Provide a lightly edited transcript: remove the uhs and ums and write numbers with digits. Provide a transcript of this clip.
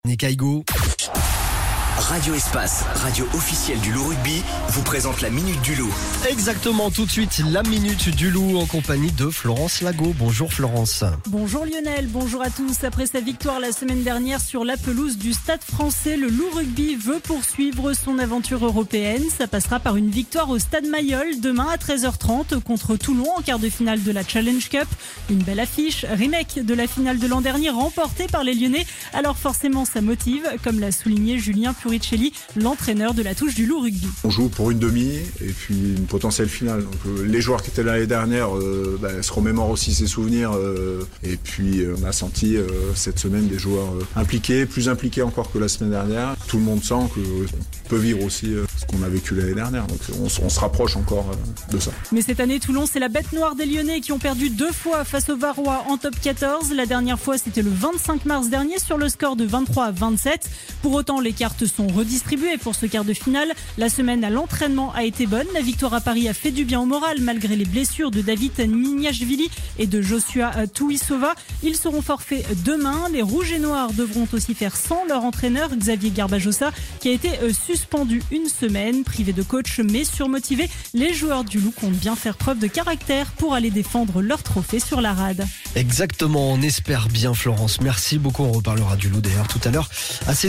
Nekaigo. Radio Espace, radio officielle du Loup Rugby, vous présente la Minute du Loup. Exactement, tout de suite, la Minute du Loup en compagnie de Florence Lago. Bonjour Florence. Bonjour Lionel, bonjour à tous. Après sa victoire la semaine dernière sur la pelouse du Stade Français, le Loup Rugby veut poursuivre son aventure européenne. Ça passera par une victoire au Stade Mayol demain à 13h30 contre Toulon en quart de finale de la Challenge Cup. Une belle affiche, remake de la finale de l'an dernier remportée par les Lyonnais. Alors forcément ça motive, comme l'a souligné Julien Puricelli, l'entraîneur de la touche du Loup Rugby. On joue pour une demi et puis une potentielle finale. Donc, les joueurs qui étaient là l'année dernière se remémorent aussi ces souvenirs. Et puis on a senti cette semaine des joueurs impliqués, plus impliqués encore que la semaine dernière. Tout le monde sent qu'on peut vivre aussi ce qu'on a vécu l'année dernière. Donc on se rapproche encore de ça. Mais cette année, Toulon, c'est la bête noire des Lyonnais qui ont perdu 2 fois face aux Varois en top 14. La dernière fois, c'était le 25 mars dernier sur le score de 23-27. Pour autant, les cartes sont redistribuées pour ce quart de finale. La semaine à l'entraînement a été bonne. La victoire à Paris a fait du bien au moral malgré les blessures de David Nignashvili et de Joshua Tuisova. Ils seront forfaits demain. Les Rouges et Noirs devront aussi faire sans leur entraîneur Xavier Garbajosa qui a été suspendu une semaine. Privé de coach mais surmotivé, les joueurs du Loup comptent bien faire preuve de caractère pour aller défendre leur trophée sur la rade. Exactement, on espère bien Florence. Merci beaucoup, on reparlera du Loup d'ailleurs tout à l'heure.